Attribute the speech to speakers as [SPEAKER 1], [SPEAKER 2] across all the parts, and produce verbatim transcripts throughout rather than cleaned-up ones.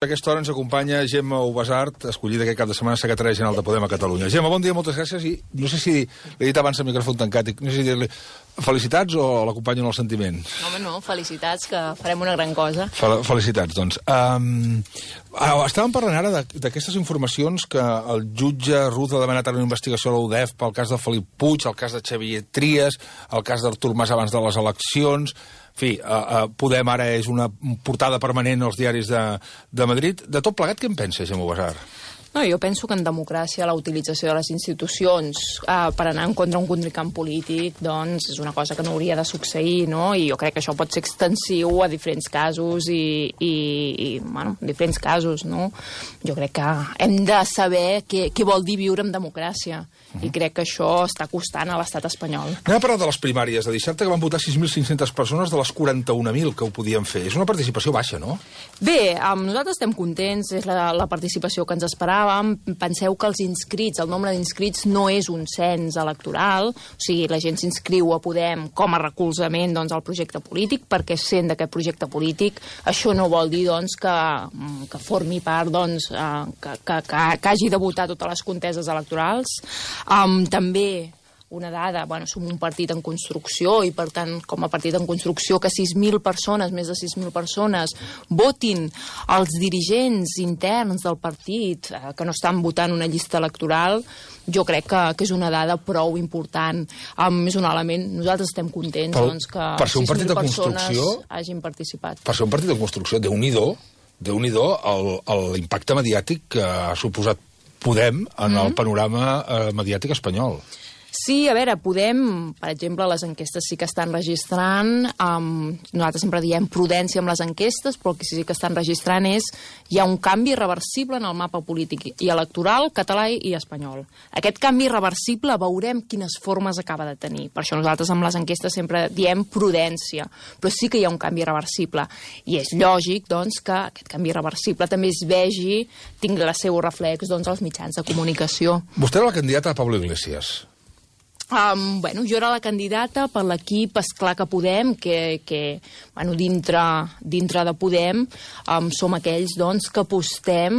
[SPEAKER 1] A aquesta hora ens acompanya Gemma Ubasart, escollida aquest cap de setmana secretària general de Podem a Catalunya. Gemma, bon dia, moltes gràcies. I no sé si l'he dit abans el micròfon tancat, no sé si dir-li felicitats o l'acompanyo en el sentiment.
[SPEAKER 2] Home, no, felicitats, que farem una gran cosa.
[SPEAKER 1] Fel felicitats, doncs. Um, estàvem parlant ara d'aquestes informacions que el jutge Ruz ha demanat una investigació a l'U D E F pel cas de Felip Puig, el cas de Xavier Trias, el cas d'Artur Mas abans de les eleccions. En fi, uh, uh, Podem ara és una portada permanent als diaris de, de Madrid. De tot plegat, què en pensa, Gemma Ubasart?
[SPEAKER 2] No, jo penso que en democràcia la utilització de les institucions eh, per anar en contra un contrincant polític doncs és una cosa que no hauria de succeir, no? I jo crec que això pot ser extensiu a diferents casos i, i, i bueno, diferents casos, no? Jo crec que hem de saber què, què vol dir viure en democràcia. I crec que això està costant a l'estat espanyol.
[SPEAKER 1] Anem a parlar de les primàries de dissabte, que van votar sis mil cinc-centes persones de les quaranta-un mil que ho podien fer. És una participació baixa, no?
[SPEAKER 2] Bé, um, nosaltres estem contents, és la, la participació que ens esperàvem. Penseu que els inscrits, el nombre d'inscrits no és un cens electoral, o sigui, la gent s'inscriu a Podem com a recolzament doncs, al projecte polític, perquè sent d'aquest projecte polític, això no vol dir doncs, que, que formi part, doncs, uh, que, que, que, que hagi de votar totes les conteses electorals. Um, també una dada, bueno, som un partit en construcció i, per tant, com a partit en construcció, que sis mil persones, més de sis mil persones, votin els dirigents interns del partit, eh, que no estan votant una llista electoral, jo crec que, que és una dada prou important. Um, és un element, nosaltres estem contents
[SPEAKER 1] Pel,
[SPEAKER 2] doncs, que
[SPEAKER 1] per ser un
[SPEAKER 2] sis mil
[SPEAKER 1] partit de
[SPEAKER 2] persones
[SPEAKER 1] construcció,
[SPEAKER 2] hagin participat.
[SPEAKER 1] Per ser un partit de construcció, Déu-n'hi-do, Déu-n'hi-do l'impacte mediàtic que ha suposat Podem en mm-hmm. el panorama eh, mediàtic espanyol.
[SPEAKER 2] Sí, a veure, Podem, per exemple, les enquestes sí que estan registrant, um, nosaltres sempre diem prudència amb les enquestes, però el que sí que estan registrant és hi ha un canvi irreversible en el mapa polític i electoral català i espanyol. Aquest canvi irreversible veurem quines formes acaba de tenir. Per això nosaltres amb les enquestes sempre diem prudència, però sí que hi ha un canvi irreversible. I és lògic, doncs, que aquest canvi irreversible també es vegi, tingui el seu reflex, doncs, als mitjans de comunicació.
[SPEAKER 1] Vostè era la candidata a Pablo Iglesias.
[SPEAKER 2] Um, bueno, jo era la candidata per l'equip Esclar que Podem, que, que bueno, dintre, dintre de Podem um, som aquells doncs, que apostem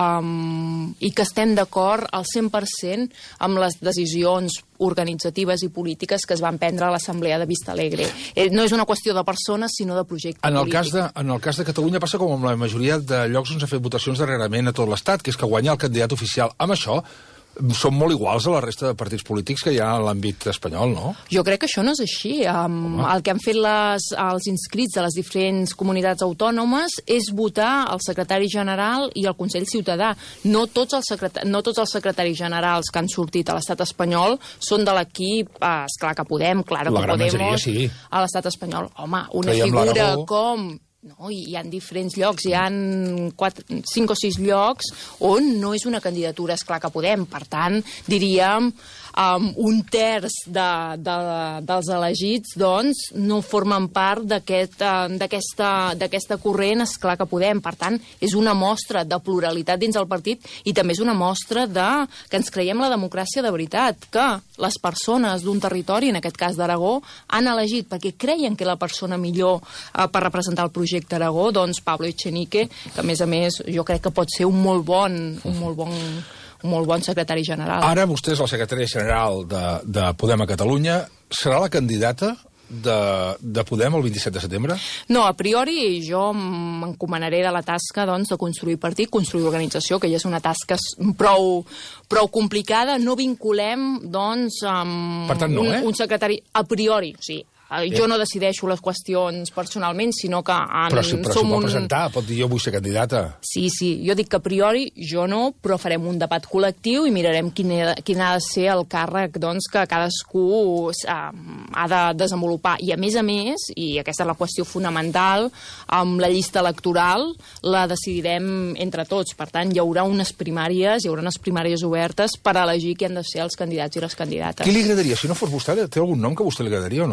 [SPEAKER 2] um, i que estem d'acord al cent per cent amb les decisions organitzatives i polítiques que es van prendre a l'Assemblea de Vistalegre. Eh, no és una qüestió de persones, sinó de projecte
[SPEAKER 1] en el
[SPEAKER 2] polític.
[SPEAKER 1] Cas de, en el cas de Catalunya passa com amb la majoria de llocs on s'ha fet votacions darrerament a tot l'Estat, que és que guanya el candidat oficial. Amb això són molt iguals a la resta de partits polítics que hi ha en l'àmbit espanyol, no?
[SPEAKER 2] Jo crec que això no és així. Um, el que han fet les, els inscrits de les diferents comunitats autònomes és votar el secretari general i el Consell Ciutadà. No tots els, secretari, no tots els secretaris generals que han sortit a l'estat espanyol són de l'equip, eh, esclar que Podem, Claro que Podemos,
[SPEAKER 1] sí.
[SPEAKER 2] A l'estat espanyol. Home, una
[SPEAKER 1] Creiem
[SPEAKER 2] figura com... No, hi ha diferents llocs, hi ha quatre, cinc o sis llocs on no és una candidatura Esclar que Podem. Per tant, diríem, um, un terç de, de, dels elegits doncs, no formen part d'aquest, uh, d'aquesta, d'aquesta corrent Esclar que Podem. Per tant, és una mostra de pluralitat dins del partit i també és una mostra de que ens creiem la democràcia de veritat, que les persones d'un territori, en aquest cas d'Aragó, han elegit perquè creien que la persona millor uh, per representar el projecte Aragó, doncs Pablo Echenique, que a més a més jo crec que pot ser un molt bon, un molt bon, un molt bon secretari general.
[SPEAKER 1] Ara vostè és la secretària general de, de Podem a Catalunya. Serà la candidata de, de Podem el vint-i-set de setembre?
[SPEAKER 2] No, a priori jo m'encomanaré de la tasca doncs, de construir partit, construir organització, que ja és una tasca prou, prou complicada. No vinculem doncs, amb
[SPEAKER 1] per tant, no,
[SPEAKER 2] un,
[SPEAKER 1] eh?
[SPEAKER 2] un secretari a priori, o sigui, jo no decideixo les qüestions personalment, sinó que en,
[SPEAKER 1] però si, però
[SPEAKER 2] som
[SPEAKER 1] si pot
[SPEAKER 2] un...
[SPEAKER 1] presentar, pot dir jo vull ser candidata.
[SPEAKER 2] Sí, sí, jo dic que a priori jo no, però farem un debat col·lectiu i mirarem quin ha, quin ha de ser el càrrec doncs, que cadascú uh, ha de desenvolupar. I a més a més, i aquesta és la qüestió fonamental, amb la llista electoral la decidirem entre tots. Per tant, hi haurà unes primàries, hi haurà unes primàries obertes per elegir qui han de ser els candidats i les candidates.
[SPEAKER 1] Qui li agradaria? Si no fos vostè, té algun nom que a vostè li agradaria o no?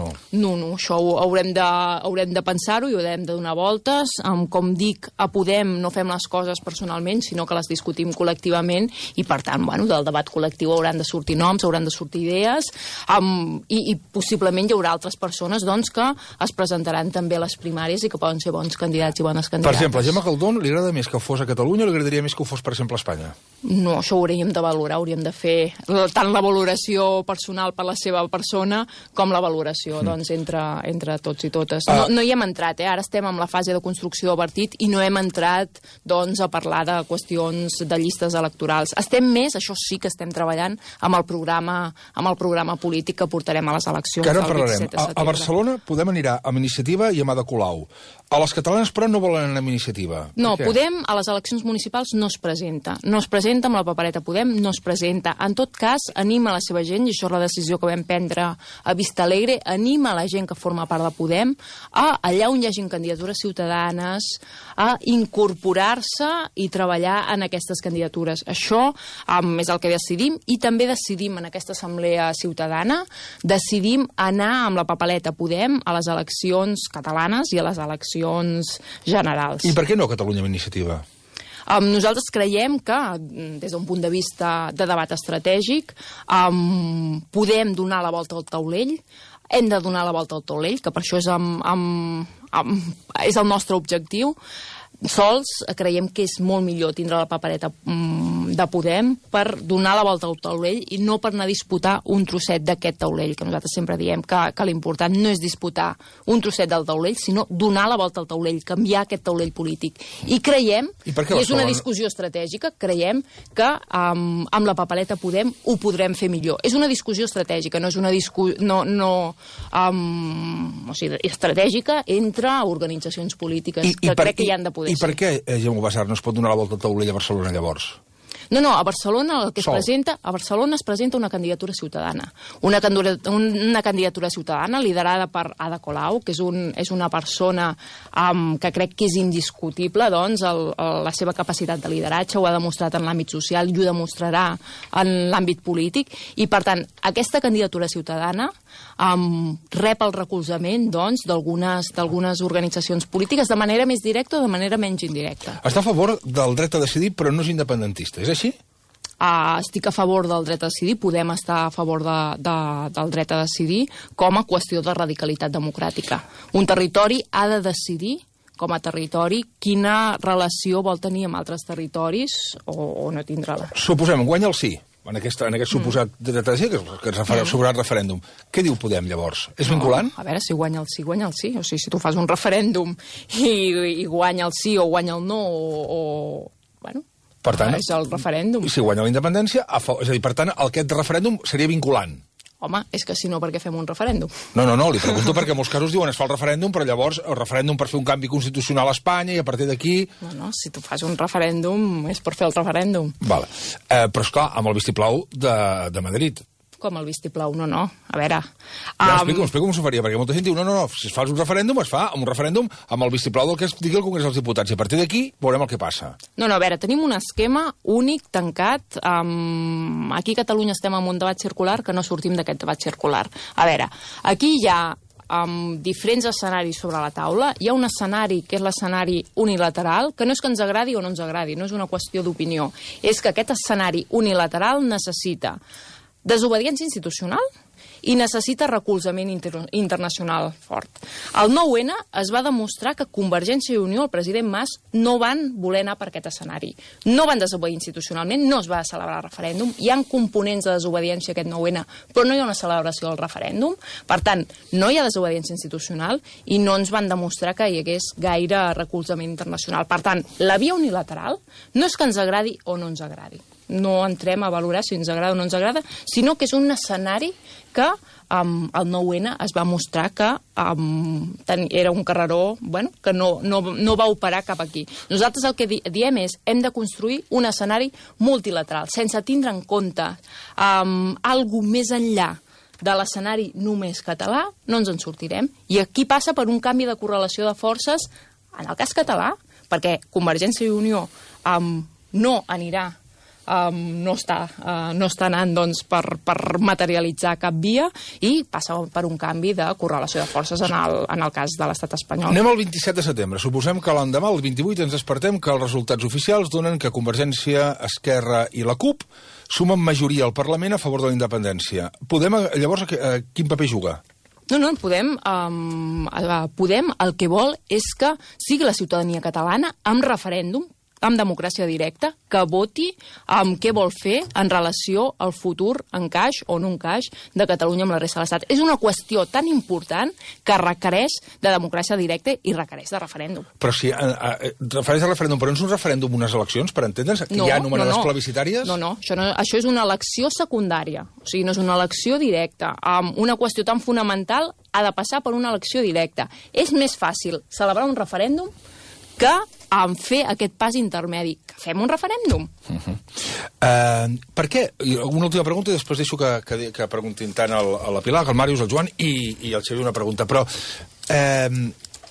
[SPEAKER 2] No, no, això ho haurem de, haurem de pensar-ho i haurem de donar voltes. Um, com dic, a Podem no fem les coses personalment, sinó que les discutim col·lectivament i, per tant, bueno, del debat col·lectiu hauran de sortir noms, hauran de sortir idees um, i, i possiblement hi haurà altres persones doncs, que es presentaran també a les primàries i que poden ser bons candidats i bones candidates.
[SPEAKER 1] Per exemple, a Gemma Caldón li agrada més que fos a Catalunya o li agradaria més que ho fos, per exemple, a Espanya?
[SPEAKER 2] No, això ho hauríem de valorar, hauríem de fer tant la valoració personal per la seva persona com la valoració mm. doncs, entre, entre tots i totes. No, no hi hem entrat, eh? Ara estem en la fase de construcció del partit i no hem entrat doncs, a parlar de qüestions de llistes electorals. Estem més, això sí que estem treballant, amb el programa, amb el programa polític que portarem a les eleccions.
[SPEAKER 1] Que ara en parlarem. A, a Barcelona Podem anirà amb Iniciativa i amb Ada Colau. A les catalanes, però, no volen anar amb Iniciativa.
[SPEAKER 2] No, Podem a les eleccions municipals no es presenta. No es presenta amb la papereta Podem, no es presenta. En tot cas, anima la seva gent, i això és la decisió que vam prendre a Vista Alegre, anima la gent que forma part de Podem a, allà on hi hagin candidatures ciutadanes, a incorporar-se i treballar en aquestes candidatures. Això um, és el que decidim, i també decidim en aquesta assemblea ciutadana, decidim anar amb la papeleta Podem a les eleccions catalanes i a les eleccions generals.
[SPEAKER 1] I per què no Catalunya amb Iniciativa?
[SPEAKER 2] Um, nosaltres creiem que, des d'un punt de vista de debat estratègic, um, podem donar la volta al taulell, hem de donar la volta al taulell, que per això és, amb, amb, amb, és el nostre objectiu. Sols creiem que és molt millor tindre la papereta mm, de Podem per donar la volta al taulell i no per anar a disputar un trosset d'aquest taulell, que nosaltres sempre diem que, que l'important no és disputar un trosset del taulell, sinó donar la volta al taulell, canviar aquest taulell polític. I creiem, i, i és una discussió estratègica, creiem que um, amb la papereta Podem ho podrem fer millor. És una discussió estratègica, no és una discussió no, no, um, o sigui, estratègica entre organitzacions polítiques, I, que i crec per, que hi han de poder.
[SPEAKER 1] I per què, eh, Gemma Ubasart, no es pot donar la volta al taulell a Barcelona llavors?
[SPEAKER 2] No, no, a Barcelona el que es
[SPEAKER 1] Sol.
[SPEAKER 2] presenta, a Barcelona es presenta una candidatura ciutadana. Una, una candidatura ciutadana liderada per Ada Colau, que és, un, és una persona um, que crec que és indiscutible, doncs, el, el, la seva capacitat de lideratge ho ha demostrat en l'àmbit social i ho demostrarà en l'àmbit polític. I, per tant, aquesta candidatura ciutadana um, rep el recolzament, doncs, d'algunes d'algunes organitzacions polítiques de manera més directa o de manera menys indirecta.
[SPEAKER 1] Està a favor del dret a decidir, però no és independentista, és així?
[SPEAKER 2] Uh, estic a favor del dret a decidir, podem estar a favor de, de, del dret a decidir com a qüestió de radicalitat democràtica. Un territori ha de decidir, com a territori, quina relació vol tenir amb altres territoris o, o no tindrà-la.
[SPEAKER 1] Suposem, guanya el sí, en aquest, en aquest suposat mm. dret a decidir, que, que es refereix sobre el referèndum. Què diu Podem, llavors? És no, vinculant?
[SPEAKER 2] A veure, si guanya el sí, guanya el sí. O sigui, si tu fas un referèndum i, i guanya el sí o guanya el no o... o bueno...
[SPEAKER 1] Per tant,
[SPEAKER 2] és el referèndum.
[SPEAKER 1] I si guanya la independència, és a dir, per tant, aquest referèndum seria vinculant.
[SPEAKER 2] Home, és que si no, per què fem un referèndum?
[SPEAKER 1] No, no, no, li pregunto perquè en molts casos diuen es fa el referèndum, però llavors el referèndum per fer un canvi constitucional a Espanya i a partir d'aquí...
[SPEAKER 2] No, no, si tu fas un referèndum és per fer el referèndum.
[SPEAKER 1] Vale. Eh, però, esclar, amb el vistiplau de, de Madrid.
[SPEAKER 2] Com el vistiplau, no, no. A veure...
[SPEAKER 1] Ja, um... explico, explico com s'ho faria, perquè molta gent diu, no, no, no, si es fa un referèndum, es fa amb un referèndum amb el vistiplau del que es digui al Congrés dels Diputats, i a partir d'aquí veurem el que passa. No,
[SPEAKER 2] no, a veure, tenim un esquema únic, tancat. Um, aquí a Catalunya estem en un debat circular, que no sortim d'aquest debat circular. A veure, aquí hi ha amb diferents escenaris sobre la taula. Hi ha un escenari que és l'escenari unilateral, que no és que ens agradi o no ens agradi, no és una qüestió d'opinió, és que aquest escenari unilateral necessita desobediència institucional i necessita recolzament inter internacional fort. El nou ene es va demostrar que Convergència i Unió, el president Mas, no van voler anar per aquest escenari. No van desobeir institucionalment, no es va celebrar el referèndum, hi ha components de desobediència aquest nou ene, però no hi ha una celebració del referèndum. Per tant, no hi ha desobediència institucional i no ens van demostrar que hi hagués gaire recolzament internacional. Per tant, la via unilateral no és que ens agradi o no ens agradi. No entrem a valorar si ens agrada o no ens agrada, sinó que és un escenari que um, el nou ene es va mostrar que um, ten, era un carreró bueno, que no, no, no va operar cap aquí. Nosaltres el que di diem és hem de construir un escenari multilateral, sense tindre en compte um, alguna més enllà de l'escenari només català, no ens en sortirem. I aquí passa per un canvi de correlació de forces en el cas català, perquè Convergència i Unió um, no anirà um, no, està, uh, no està anant doncs, per, per materialitzar cap via i passa per un canvi de correlació de forces en el, en el cas de l'estat espanyol.
[SPEAKER 1] Anem al vint-i-set de setembre. Suposem que l'endemà, el vint-i-vuit, ens despertem que els resultats oficials donen que Convergència, Esquerra i la CUP sumen majoria al Parlament a favor de la independència. Podem, llavors, a quin paper jugar?
[SPEAKER 2] No, no, Podem, um, Podem el que vol és que sigui la ciutadania catalana amb referèndum, amb democràcia directa, que voti amb què vol fer en relació al futur encaix o no encaix de Catalunya amb la resta de l'Estat. És una qüestió tan important que requereix de democràcia directa i requereix de referèndum.
[SPEAKER 1] Però si eh, eh, refereix al referèndum, però no és un referèndum unes eleccions, per entendre's? Que
[SPEAKER 2] no,
[SPEAKER 1] hi ha anomenades
[SPEAKER 2] no, no.
[SPEAKER 1] plebiscitàries?
[SPEAKER 2] No, no, això no, això és una elecció secundària, o sigui, no és una elecció directa. Um, una qüestió tan fonamental ha de passar per una elecció directa. És més fàcil celebrar un referèndum que en fer aquest pas intermedi. Que fem un referèndum.
[SPEAKER 1] Uh -huh. uh, per què? Una última pregunta i després deixo que, que, que preguntin tant el, a la Pilar, el Màrius, el Joan i, i el Xavier una pregunta. Però uh,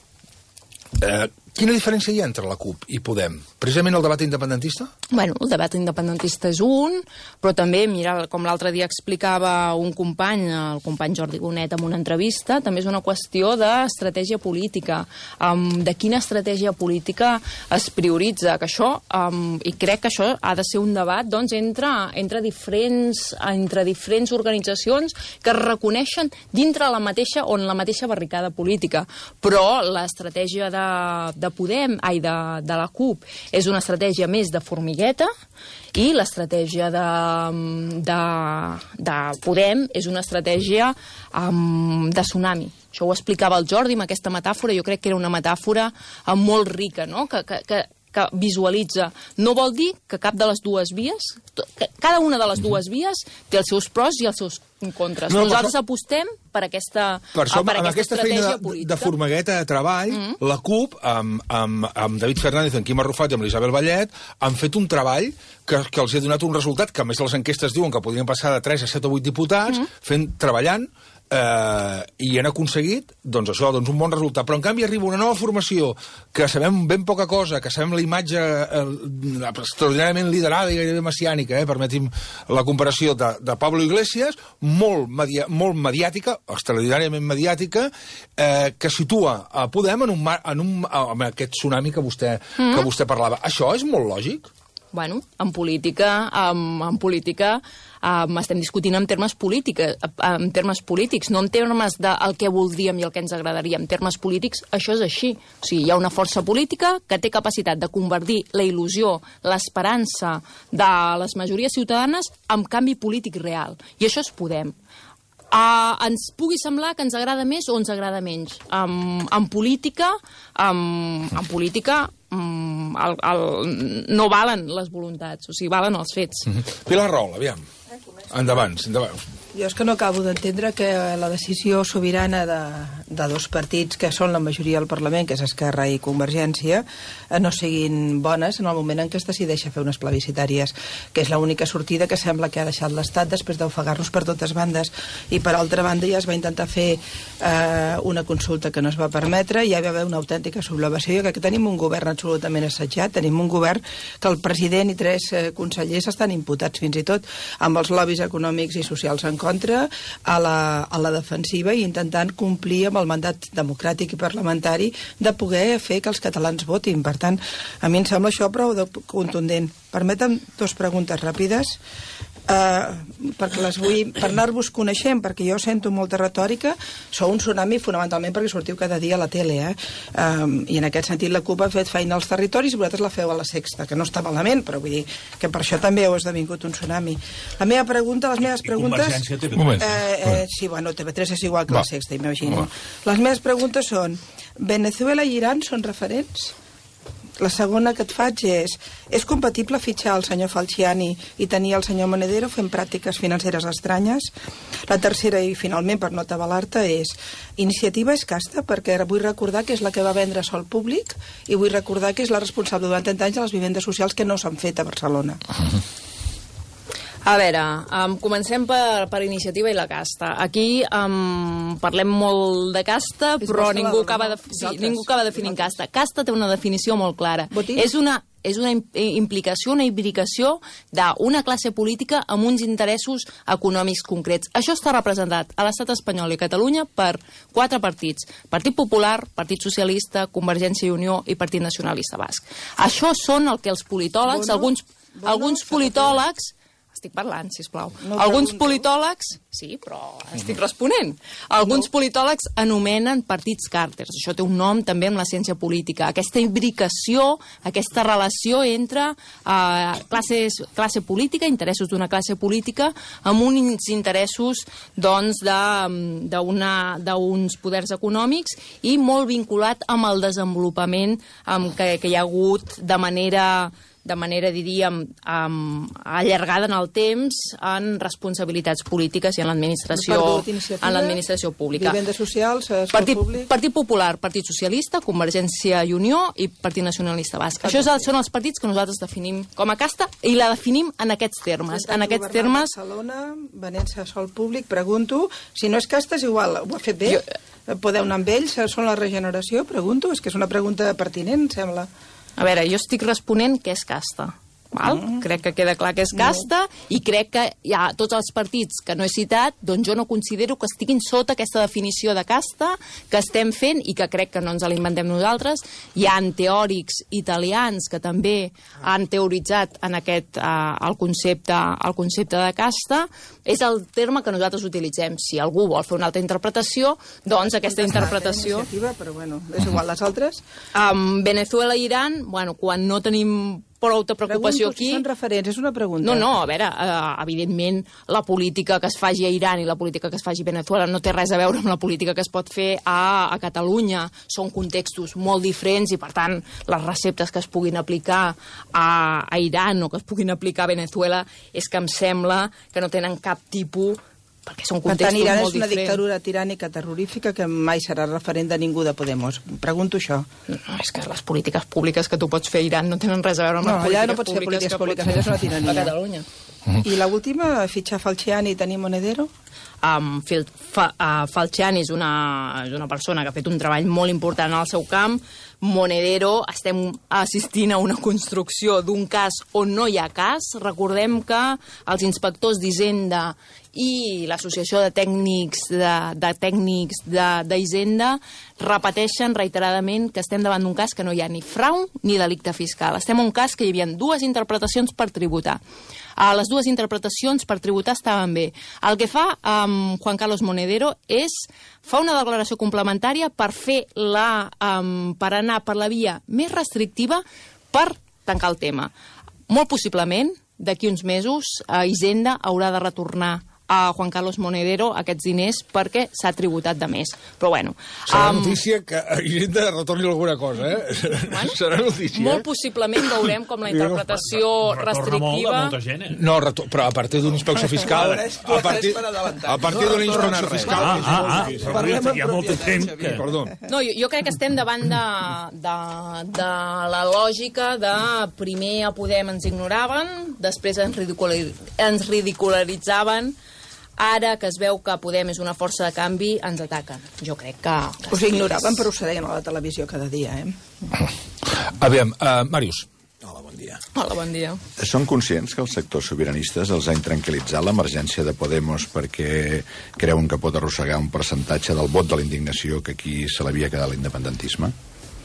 [SPEAKER 1] uh, quina diferència hi ha entre la CUP i Podem? Precisament el debat independentista?
[SPEAKER 2] Bueno, el debat independentista és un, però també, mira, com l'altre dia explicava un company, el company Jordi Bonet, en una entrevista, també és una qüestió d'estratègia política, um, de quina estratègia política es prioritza, que això, um, i crec que això ha de ser un debat, doncs, entre, entre, diferents, entre diferents organitzacions que es reconeixen dintre la mateixa, on la mateixa barricada política, però l'estratègia de, de Podem, ai, de, de la CUP, és una estratègia més de formigueta i l'estratègia de, de, de Podem és una estratègia um, de tsunami. Això ho explicava el Jordi amb aquesta metàfora, jo crec que era una metàfora um, molt rica, no? que, que, que, que visualitza. No vol dir que cap de les dues vies, que cada una de les dues vies té els seus pros i els seus contres. No, Nosaltres això... apostem per aquesta,
[SPEAKER 1] per això,
[SPEAKER 2] per
[SPEAKER 1] amb
[SPEAKER 2] aquesta,
[SPEAKER 1] aquesta feina
[SPEAKER 2] de,
[SPEAKER 1] de formagueta de treball, mm -hmm. la CUP, amb, amb, amb David Fernández, amb Quim Arrufat i amb l'Isabel Vallet, han fet un treball que, que els ha donat un resultat que, a més, les enquestes diuen que podrien passar de tres a set o vuit diputats, mm -hmm. fent, treballant, eh, i han aconseguit, doncs això, doncs un bon resultat. Però, en canvi, arriba una nova formació que sabem ben poca cosa, que sabem la imatge eh, extraordinàriament liderada i gairebé messiànica, eh, permeti'm la comparació, de, de Pablo Iglesias, molt, media, molt mediàtica, extraordinàriament mediàtica, eh, que situa a Podem en, un, en, un, en aquest tsunami que vostè, mm. que vostè parlava. Això és molt lògic?
[SPEAKER 2] Bueno, en política, en, en política um, estem discutint en termes, política, en termes polítics, no en termes del que voldríem i el que ens agradaria. En termes polítics, això és així. O sigui, hi ha una força política que té capacitat de convertir la il·lusió, l'esperança de les majories ciutadanes en canvi polític real. I això és Podem. Uh, ens pugui semblar que ens agrada més o ens agrada menys. Um, en política, um, en política um, el, el, no valen les voluntats, o sigui, valen els fets.
[SPEAKER 1] Mm-hmm. Pilar Rahola, aviam. Endavant, endavant.
[SPEAKER 3] Jo és que no acabo d'entendre que la decisió sobirana de, de dos partits que són la majoria al Parlament, que és Esquerra i Convergència, no siguin bones en el moment en què es decideix fer unes plebiscitàries, que és l'única sortida que sembla que ha deixat l'Estat després d'ofegar-nos per totes bandes. I per altra banda ja es va intentar fer eh, una consulta que no es va permetre i ja hi va haver una autèntica sublevació. Jo crec que tenim un govern absolutament assetjat, tenim un govern que el president i tres eh, consellers estan imputats fins i tot amb els lobbies econòmics i socials en contra, a la, a la defensiva i intentant complir amb el mandat democràtic i parlamentari de poder fer que els catalans votin. Per tant, a mi em sembla això prou de contundent. Permetem dues preguntes ràpides. Uh, perquè les vull, per anar-vos coneixent, perquè jo sento molta retòrica, sou un tsunami fonamentalment perquè sortiu cada dia a la tele, eh? Um, i en aquest sentit la CUP ha fet feina als territoris i vosaltres la feu a la Sexta, que no està malament, però vull dir que per això també heu esdevingut un tsunami. La meva pregunta, les meves preguntes...
[SPEAKER 1] I Convergència
[SPEAKER 3] eh, eh, sí, bueno, T V tres és igual que Va. la Sexta, imagino. Va. Les meves preguntes són: Venezuela i Iran són referents? La segona que et faig és: és compatible fitxar el senyor Falciani i tenir el senyor Monedero fent pràctiques financeres estranyes? La tercera, i finalment per no atabalar-te, és: Iniciativa és casta? Perquè vull recordar que és la que va vendre sol públic i vull recordar que és la responsable durant trenta anys de les vivendes socials que no s'han fet a Barcelona.
[SPEAKER 2] A veure, um, comencem per, per iniciativa i la casta. Aquí um, parlem molt de casta, però ningú acaba, de, sí, ningú acaba definint casta. Casta té una definició molt clara.
[SPEAKER 3] Botí?
[SPEAKER 2] És una és una implicació, una imbricació d'una classe política amb uns interessos econòmics concrets. Això està representat a l'estat espanyol i a Catalunya per quatre partits. Partit Popular, Partit Socialista, Convergència i Unió i Partit Nacionalista Basc. Això són el que els politòlegs,
[SPEAKER 3] Bono,
[SPEAKER 2] alguns,
[SPEAKER 3] Bono,
[SPEAKER 2] alguns politòlegs... Estic parlant, sisplau.
[SPEAKER 3] No
[SPEAKER 2] Alguns
[SPEAKER 3] pregunto.
[SPEAKER 2] politòlegs... Sí, però estic responent. Alguns no. politòlegs anomenen partits càrters. Això té un nom també en la ciència política. Aquesta imbricació, aquesta relació entre eh, classes, classe política, interessos d'una classe política, amb uns interessos doncs, d'uns poders econòmics i molt vinculat amb el desenvolupament amb que, que hi ha hagut de manera... de manera, diríem, um, allargada en el temps en responsabilitats polítiques i en l'administració en l'administració pública.
[SPEAKER 3] Vivendes socials,
[SPEAKER 2] Partit,
[SPEAKER 3] públic...
[SPEAKER 2] Partit Popular, Partit Socialista, Convergència i Unió i Partit Nacionalista Basc. Això és, són els partits que nosaltres definim com a casta i la definim en aquests termes. En aquests termes...
[SPEAKER 3] Barcelona, venent-se sol públic, pregunto, si no és casta és igual, ho ha fet bé? Jo... Podeu anar amb ells? Són la regeneració? Pregunto, és que és una pregunta pertinent, sembla.
[SPEAKER 2] A veure, jo estic responent què és casta. Val? Mm. Crec que queda clar que és casta no. i crec que hi ha tots els partits que no he citat, doncs jo no considero que estiguin sota aquesta definició de casta que estem fent i que crec que no ens l'inventem nosaltres. Hi ha teòrics italians que també han teoritzat en aquest, eh, el, concepte, el concepte de casta. És el terme que nosaltres utilitzem. Si algú vol fer una altra interpretació, doncs aquesta interpretació...
[SPEAKER 3] Però bueno, és igual, les altres?
[SPEAKER 2] Um, Venezuela i Iran, bueno, quan no tenim prou de preocupació
[SPEAKER 3] Pregunto
[SPEAKER 2] aquí...
[SPEAKER 3] si són referents, és una pregunta.
[SPEAKER 2] No, no, a veure, eh, evidentment la política que es faci a Iran i la política que es faci a Venezuela no té res a veure amb la política que es pot fer a, a Catalunya. Són contextos molt diferents i, per tant, les receptes que es puguin aplicar a, a Iran o que es puguin aplicar a Venezuela és que em sembla que no tenen cap tipus... perquè són contextos
[SPEAKER 3] per tant, Iran
[SPEAKER 2] molt
[SPEAKER 3] és una
[SPEAKER 2] diferents.
[SPEAKER 3] dictadura tirànica terrorífica que mai serà referent de ningú de Podemos. Pregunto això.
[SPEAKER 2] No, és que les polítiques públiques que tu pots fer a Iran no tenen res a veure amb
[SPEAKER 3] no,
[SPEAKER 2] les polítiques
[SPEAKER 3] no pot ser
[SPEAKER 2] públiques,
[SPEAKER 3] polítiques públiques, allà és una tirania.
[SPEAKER 2] A Catalunya.
[SPEAKER 3] I l'última, fitxar Falciani i tenir Monedero?
[SPEAKER 2] Um, Fil, fa, uh, Falciani és una, és una persona que ha fet un treball molt important al seu camp. Monedero, estem assistint a una construcció d'un cas on no hi ha cas. Recordem que els inspectors d'Hisenda i l'Associació de Tècnics de, de tècnics d'Hisenda repeteixen reiteradament que estem davant d'un cas que no hi ha ni frau ni delicte fiscal. Estem en un cas que hi havia dues interpretacions per tributar. Uh, les dues interpretacions per tributar estaven bé. El que fa um, Juan Carlos Monedero és fa una declaració complementària per fer la, um, per anar per la via més restrictiva per tancar el tema. Molt possiblement, d'aquí uns mesos, uh, Hisenda haurà de retornar a Juan Carlos Monedero aquests diners perquè s'ha tributat de més. Però bueno...
[SPEAKER 1] Serà
[SPEAKER 2] um,
[SPEAKER 1] notícia que Hisenda retorni alguna cosa, eh? Bueno, serà notícia.
[SPEAKER 2] Molt possiblement veurem com la interpretació restrictiva...
[SPEAKER 4] Molt, molta gent, eh?
[SPEAKER 1] No, però a partir d'una inspecció fiscal... A partir, a partir d'una inspecció fiscal...
[SPEAKER 4] Ah, ah, ah, hi ha molta gent que...
[SPEAKER 1] Perdó.
[SPEAKER 2] No, jo, jo crec que estem davant de, de, de la lògica de primer a Podem ens ignoraven, després ens, ridiculi, ens ridicularitzaven, ara que es veu que Podem és una força de canvi, ens ataquen. Jo crec que... que
[SPEAKER 3] Us ignoraven, però ho deien a la televisió cada dia, eh?
[SPEAKER 1] Aviam, uh, Màrius.
[SPEAKER 5] Hola, bon dia.
[SPEAKER 2] Hola, bon dia.
[SPEAKER 5] Són conscients que els sectors sobiranistes els ha intranquil·litzat l'emergència de Podemos perquè creuen que pot arrossegar un percentatge del vot de la indignació que aquí se l'havia quedat l'independentisme?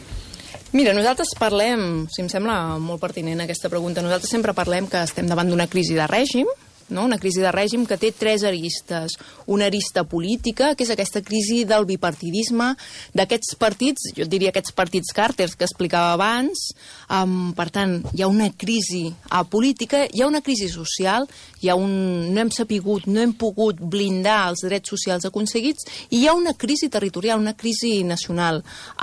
[SPEAKER 2] Mira, nosaltres parlem, si em sembla molt pertinent aquesta pregunta, nosaltres sempre parlem que estem davant d'una crisi de règim, no? Una crisi de règim que té tres aristes. Una arista política, que és aquesta crisi del bipartidisme, d'aquests partits, jo diria aquests partits càrters que explicava abans. Um, per tant, hi ha una crisi uh, política, hi ha una crisi social, hi ha un... no hem sapigut, no hem pogut blindar els drets socials aconseguits, i hi ha una crisi territorial, una crisi nacional.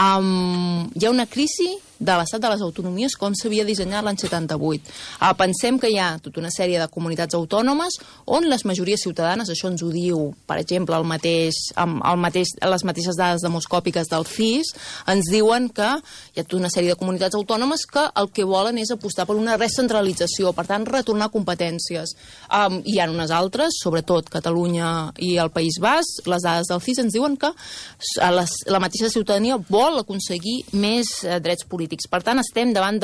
[SPEAKER 2] Um, hi ha una crisi de l'estat de les autonomies com s'havia dissenyat l'any setanta-vuit. Uh, pensem que hi ha tota una sèrie de comunitats autònomes on les majories ciutadanes, això ens ho diu, per exemple, el mateix, el mateix, les mateixes dades demoscòpiques del C I S, ens diuen que hi ha tota una sèrie de comunitats autònomes que el que volen és apostar per una recentralització, per tant, retornar competències. Um, hi ha unes altres, sobretot Catalunya i el País Basc, les dades del C I S ens diuen que les, la mateixa ciutadania vol aconseguir més eh, drets polítics polítics. Per tant, estem davant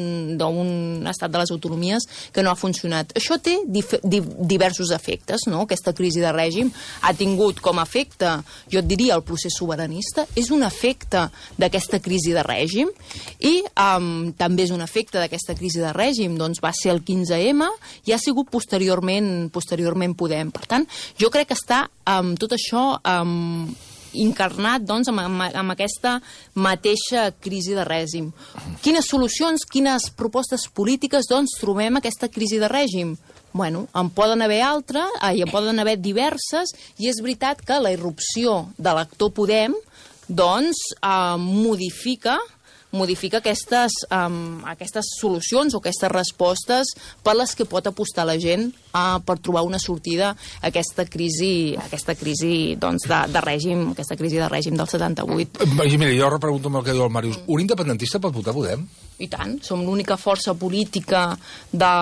[SPEAKER 2] d'un estat de les autonomies que no ha funcionat. Això té dif di diversos efectes, no? Aquesta crisi de règim ha tingut com a efecte, jo et diria, el procés sobiranista, és un efecte d'aquesta crisi de règim i um, també és un efecte d'aquesta crisi de règim, doncs va ser el quinze ema i ha sigut posteriorment, posteriorment Podem. Per tant, jo crec que està um, tot això um, encarnat doncs, amb, amb, amb aquesta mateixa crisi de règim. Quines solucions, quines propostes polítiques doncs, trobem aquesta crisi de règim? Bueno, en poden haver altres, eh, en poden haver diverses, i és veritat que la irrupció de l'actor Podem doncs, eh, modifica modifica aquestes, um, aquestes solucions o aquestes respostes per les que pot apostar la gent uh, per trobar una sortida a aquesta crisi, aquesta crisi doncs, de, de règim, aquesta crisi de règim del setanta-vuit.
[SPEAKER 1] Mira, jo repregunto amb el que diu el Màrius. Un independentista pot votar Podem?
[SPEAKER 2] I tant. Som l'única força política de,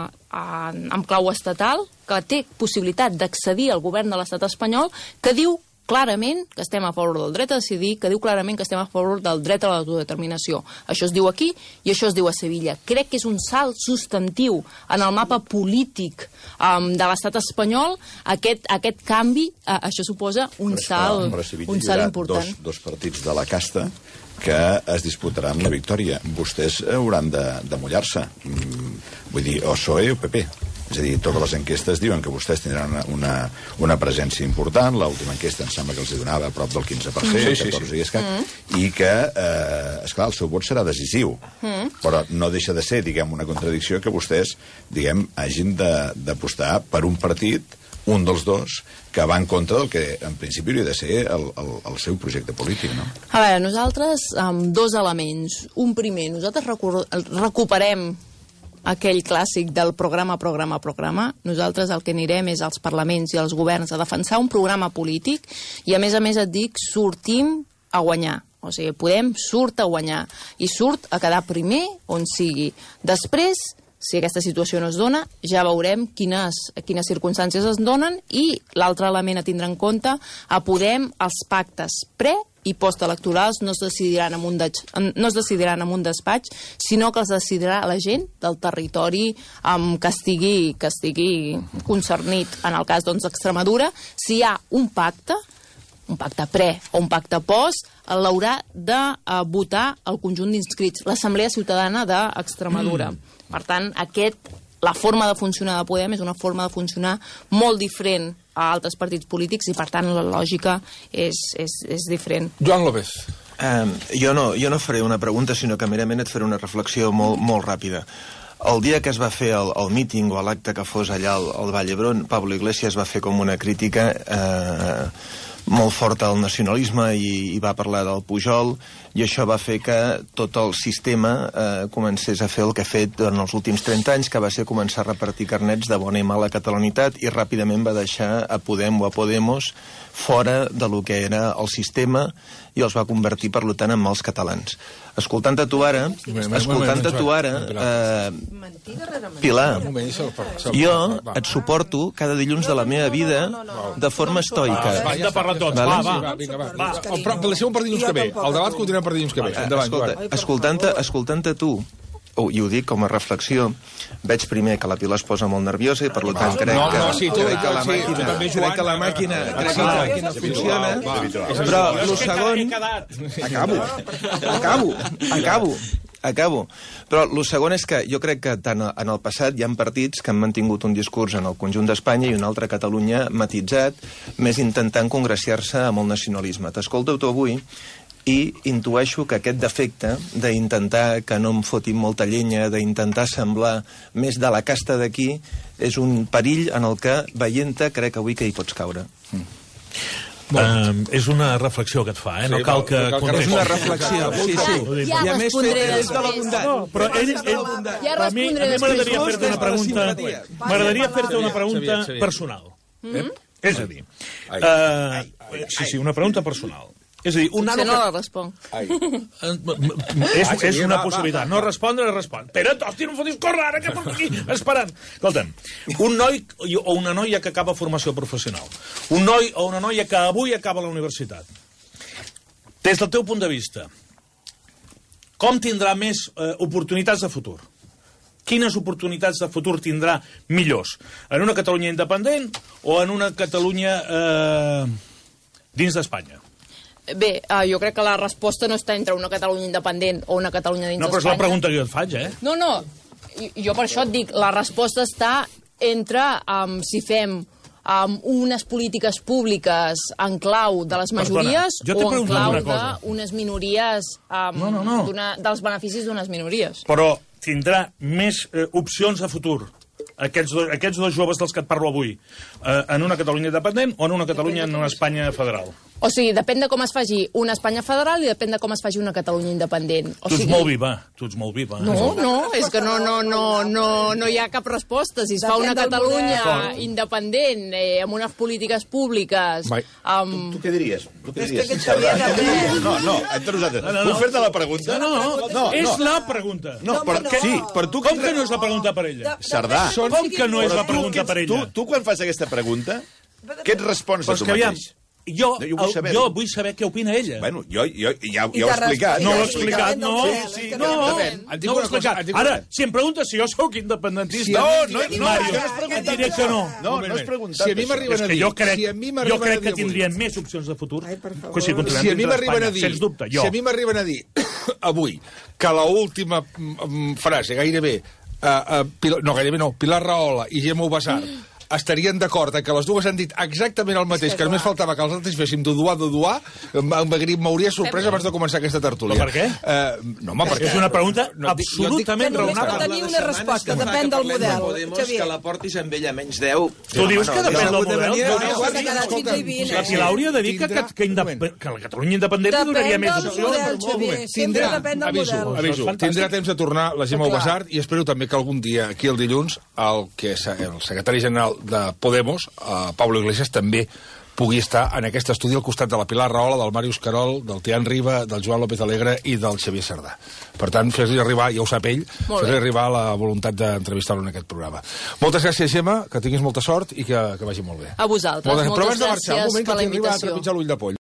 [SPEAKER 2] uh, amb clau estatal que té possibilitat d'accedir al govern de l'estat espanyol, que diu clarament que estem a favor del dret a decidir, que diu clarament que estem a favor del dret a l'autodeterminació. Això es diu aquí i això es diu a Sevilla. Crec que és un salt substantiu en el mapa polític um, de l'estat espanyol. Aquest, aquest canvi, uh, això suposa un salt, un salt important.
[SPEAKER 5] Dos, dos partits de la casta que es disputaran la victòria. Vostès hauran de, de mullar-se. Mm, vull dir, o P S O E o P P. És a dir, totes les enquestes diuen que vostès tindran una, una, una presència important. L'última enquesta em sembla que els donava a prop del quinze per cent, sí, sí, catorze sí. i escac, mm. i que, eh, esclar, el seu vot serà decisiu. Mm. Però no deixa de ser, diguem, una contradicció que vostès, diguem, hagin d'apostar per un partit, un dels dos, que va en contra del que, en principi, hauria de ser el, el, el seu projecte polític, no?
[SPEAKER 2] A veure, nosaltres, amb dos elements. Un primer, nosaltres recuperem aquell clàssic del programa, programa, programa. Nosaltres el que anirem és als parlaments i als governs a defensar un programa polític i, a més a més, et dic, sortim a guanyar. O sigui, Podem surt a guanyar i surt a quedar primer on sigui. Després, si aquesta situació no es dona, ja veurem quines, quines circumstàncies es donen i l'altre element a tindre en compte, a Podem els pactes pre i postelectorals no es decidiran en un, de, no es decidiran en un despatx, sinó que els decidirà la gent del territori um, que, estigui, que estigui concernit. En el cas doncs, d'Extremadura, si hi ha un pacte, un pacte pre o un pacte post, l'haurà de uh, votar el conjunt d'inscrits, l'Assemblea Ciutadana d'Extremadura. Mm. Per tant, aquest, la forma de funcionar de Podem és una forma de funcionar molt diferent a altres partits polítics i, per tant, la lògica és, és, és diferent.
[SPEAKER 1] Joan López.
[SPEAKER 6] Um, jo, no, jo no faré una pregunta, sinó que merament et faré una reflexió molt, molt ràpida. El dia que es va fer el, el míting o l'acte que fos allà al, al Vall d'Hebron, Pablo Iglesias va fer com una crítica eh, molt forta al nacionalisme i, i va parlar del Pujol, i això va fer que tot el sistema eh, comencés a fer el que ha fet durant els últims trenta anys, que va ser començar a repartir carnets de bona i mala catalanitat, i ràpidament va deixar a Podem o a Podemos fora de lo que era el sistema i els va convertir, per tant, en mals catalans. Escoltant-te tu ara, escoltant-te tu ara, eh, Pilar, jo et suporto cada dilluns de la meva vida de forma estoica.
[SPEAKER 4] Hem de parlar tots, va, va.
[SPEAKER 1] va. Però deixem per dilluns que ve. El debat continuem per dilluns que ve.
[SPEAKER 6] Escolta, escoltant-te escoltant tu, oh, i ho dic com a reflexió, veig primer que la Pilar es posa molt nerviosa i per tant crec que,
[SPEAKER 1] no, sí, tu,
[SPEAKER 6] crec que la
[SPEAKER 1] sí,
[SPEAKER 6] màquina,
[SPEAKER 1] també,
[SPEAKER 6] crec que la màquina, crec que la màquina funciona, però el segon... Acabo, acabo, acabo, acabo. Però el segon és que jo crec que tant en el passat hi ha partits que han mantingut un discurs en el conjunt d'Espanya i un altre a Catalunya matitzat, més intentant congraciar-se amb el nacionalisme. T'escolto tu avui i intueixo que aquest defecte d'intentar que no em fotin molta llenya, d'intentar semblar més de la casta d'aquí, és un perill en el que, veient-te, crec avui que hi pots caure. Mm.
[SPEAKER 4] Um, és una reflexió que et fa, eh? No cal que...
[SPEAKER 6] És una reflexió, sí, sí.
[SPEAKER 2] Ja
[SPEAKER 6] I a més
[SPEAKER 2] respondré
[SPEAKER 6] fet des de la
[SPEAKER 2] després.
[SPEAKER 6] bondat.
[SPEAKER 4] No, però ell... ell
[SPEAKER 2] Ja
[SPEAKER 4] a mi, a mi m'agradaria fer-te una pregunta... M'agradaria fer-te una pregunta personal. Eh? És a dir... Uh, sí, sí, una pregunta personal. És a dir, un nano...
[SPEAKER 2] Si no la responc.
[SPEAKER 4] És, és una possibilitat. No respondre, no respon. Però, hòstia, no em fotis córrer, ara que porto aquí esperant. Escolta'm, un noi o una noia que acaba formació professional, un noi o una noia que avui acaba la universitat, des del teu punt de vista, com tindrà més eh, oportunitats de futur? Quines oportunitats de futur tindrà millors? En una Catalunya independent o en una Catalunya eh, dins d'Espanya?
[SPEAKER 2] Bé, uh, jo crec que la resposta no està entre una Catalunya independent o una Catalunya dins
[SPEAKER 4] No, però és
[SPEAKER 2] d'Espanya.
[SPEAKER 4] la pregunta que jo et faig, eh?
[SPEAKER 2] No, no, jo per això et dic, la resposta està entre um, si fem um, unes polítiques públiques en clau de les majories
[SPEAKER 4] Perdona, jo t'he
[SPEAKER 2] o en
[SPEAKER 4] preguntat
[SPEAKER 2] clau
[SPEAKER 4] una cosa.
[SPEAKER 2] d'unes minories, um,
[SPEAKER 4] No, no, no.
[SPEAKER 2] d'una- dels beneficis d'unes minories.
[SPEAKER 4] Però tindrà més eh, opcions de futur aquests, do, aquests dos joves dels que et parlo avui eh, en una Catalunya independent o en una Catalunya en una Espanya federal?
[SPEAKER 2] O sigui, depèn de com es faci una Espanya federal i depèn de com es faci una Catalunya independent. O
[SPEAKER 4] Tu ets
[SPEAKER 2] sigui...
[SPEAKER 4] molt viva, tu ets molt viva.
[SPEAKER 2] No, no, és que no, no, no, no, no hi ha cap resposta. Si es fa una
[SPEAKER 3] Depèn del
[SPEAKER 2] Catalunya
[SPEAKER 4] model.
[SPEAKER 2] independent, eh, amb unes polítiques públiques...
[SPEAKER 1] Vai.
[SPEAKER 2] Amb...
[SPEAKER 5] Tu què diries? Tu què
[SPEAKER 3] És
[SPEAKER 5] diries?
[SPEAKER 3] que aquest Xavier també.
[SPEAKER 5] No, no, entre nosaltres.
[SPEAKER 4] No, no, no.
[SPEAKER 5] Puc fer-te la pregunta?
[SPEAKER 4] No, no,
[SPEAKER 5] no,
[SPEAKER 4] és
[SPEAKER 5] no.
[SPEAKER 4] la pregunta.
[SPEAKER 5] No,
[SPEAKER 3] No,
[SPEAKER 5] per,
[SPEAKER 3] home, no.
[SPEAKER 5] sí, per tu...
[SPEAKER 4] Com que no és la pregunta per ella?
[SPEAKER 5] Cerdà.
[SPEAKER 4] Com que no és
[SPEAKER 5] Però
[SPEAKER 4] la
[SPEAKER 5] tu
[SPEAKER 4] pregunta
[SPEAKER 5] què-
[SPEAKER 4] per ella?
[SPEAKER 5] Tu, tu quan fas aquesta pregunta, què et respons
[SPEAKER 4] Però
[SPEAKER 5] a
[SPEAKER 4] és
[SPEAKER 5] tu
[SPEAKER 4] que aviam,
[SPEAKER 5] mateix?
[SPEAKER 4] jo,
[SPEAKER 5] No, jo vull saber-ho.
[SPEAKER 4] jo vull saber què opina ella.
[SPEAKER 5] Bueno, jo, jo ja,
[SPEAKER 3] I
[SPEAKER 5] ja ho he
[SPEAKER 3] t'ha
[SPEAKER 5] explicat.
[SPEAKER 4] No ho he
[SPEAKER 3] Sí,
[SPEAKER 4] explicat,
[SPEAKER 3] depèn del
[SPEAKER 4] no.
[SPEAKER 3] model,
[SPEAKER 5] Sí, sí,
[SPEAKER 3] és que
[SPEAKER 4] No,
[SPEAKER 5] depèn.
[SPEAKER 1] Et dic
[SPEAKER 4] no ho he
[SPEAKER 1] una cosa,
[SPEAKER 4] explicat.
[SPEAKER 1] et dic una
[SPEAKER 4] Ara,
[SPEAKER 1] cosa.
[SPEAKER 4] si em preguntes si jo sóc independentista...
[SPEAKER 5] No, no, no,
[SPEAKER 4] Mario,
[SPEAKER 5] no has preguntat
[SPEAKER 4] et diré que no.
[SPEAKER 5] No,
[SPEAKER 4] Un
[SPEAKER 5] no
[SPEAKER 4] moment.
[SPEAKER 5] has preguntat
[SPEAKER 1] Si a mi
[SPEAKER 5] això.
[SPEAKER 1] m'arriben
[SPEAKER 4] És
[SPEAKER 1] a
[SPEAKER 4] que
[SPEAKER 1] dir...
[SPEAKER 4] jo crec,
[SPEAKER 1] si a mi
[SPEAKER 4] jo
[SPEAKER 1] m'arriben a
[SPEAKER 4] crec
[SPEAKER 1] dir
[SPEAKER 4] que
[SPEAKER 1] avui-
[SPEAKER 4] tindrien més opcions de futur.
[SPEAKER 3] Ai, per favor.
[SPEAKER 4] Que si continuem
[SPEAKER 1] Si a mi
[SPEAKER 4] dintre
[SPEAKER 1] m'arriben a
[SPEAKER 4] d'Espanya,
[SPEAKER 1] dir...
[SPEAKER 4] sens dubte, jo.
[SPEAKER 1] Si a mi m'arriben a dir avui que l'última mm, frase, gairebé... Uh, uh, Pilar, no, gairebé no, Pilar Rahola i Gemma Ubasart estarien d'acord que les dues han dit exactament el mateix, que només faltava que els altres féssim d'uduar, d'uduar, m'hauria sorprès abans de començar aquesta tertúlia.
[SPEAKER 4] Però per què?
[SPEAKER 1] Uh, no, home, perquè...
[SPEAKER 4] És una pregunta
[SPEAKER 1] No, dic- jo dic-
[SPEAKER 4] absolutament
[SPEAKER 3] Que només pot
[SPEAKER 4] raonable.
[SPEAKER 3] tenir una resposta, depèn del model.
[SPEAKER 7] Podemos,
[SPEAKER 3] Xavier.
[SPEAKER 7] que la portis amb ella menys deu.
[SPEAKER 4] Tu dius que depèn del
[SPEAKER 7] hagut de
[SPEAKER 4] model?
[SPEAKER 7] venir-
[SPEAKER 4] Tu
[SPEAKER 3] No,
[SPEAKER 4] dius
[SPEAKER 3] s'ha quedat fins i vint,
[SPEAKER 4] La
[SPEAKER 3] eh?
[SPEAKER 4] Pilar hauria de dir que, que,
[SPEAKER 1] Tindrà-
[SPEAKER 4] que,
[SPEAKER 1] un
[SPEAKER 4] indep...
[SPEAKER 1] moment.
[SPEAKER 4] que la Catalunya independent li
[SPEAKER 3] Depèn
[SPEAKER 4] donaria més
[SPEAKER 3] del
[SPEAKER 4] opcions.
[SPEAKER 3] model, Xavier. Sempre
[SPEAKER 1] Tindrà,
[SPEAKER 3] depèn del
[SPEAKER 1] aviso,
[SPEAKER 3] model.
[SPEAKER 1] aviso,
[SPEAKER 4] Això és fantàstic.
[SPEAKER 1] tindrà temps de tornar la Gemma
[SPEAKER 3] Clar.
[SPEAKER 1] Ubasart i espero també que algun dia, aquí el dilluns, el, que és el secretari general de Podemos, eh, Pablo Iglesias, també pugui estar en aquest estudi al costat de la Pilar Rahola, del Màrius Carol, del Tian Riba, del Joan López Alegre i del Xavier Cerdà. Per tant, fes-li arribar, ja ho sap ell,
[SPEAKER 2] Molt
[SPEAKER 1] fes-li
[SPEAKER 2] bé.
[SPEAKER 1] arribar la voluntat d'entrevistar-lo en aquest programa. Moltes gràcies, Gemma, que tinguis molta sort i que, que vagi molt bé.
[SPEAKER 2] A vosaltres.
[SPEAKER 1] Moltes,
[SPEAKER 2] Moltes
[SPEAKER 1] però abans de marxar, un
[SPEAKER 2] gràcies
[SPEAKER 1] moment
[SPEAKER 2] per
[SPEAKER 1] que
[SPEAKER 2] la
[SPEAKER 1] t'hi arriba a
[SPEAKER 2] invitació.
[SPEAKER 1] trepitjar l'ull de poll.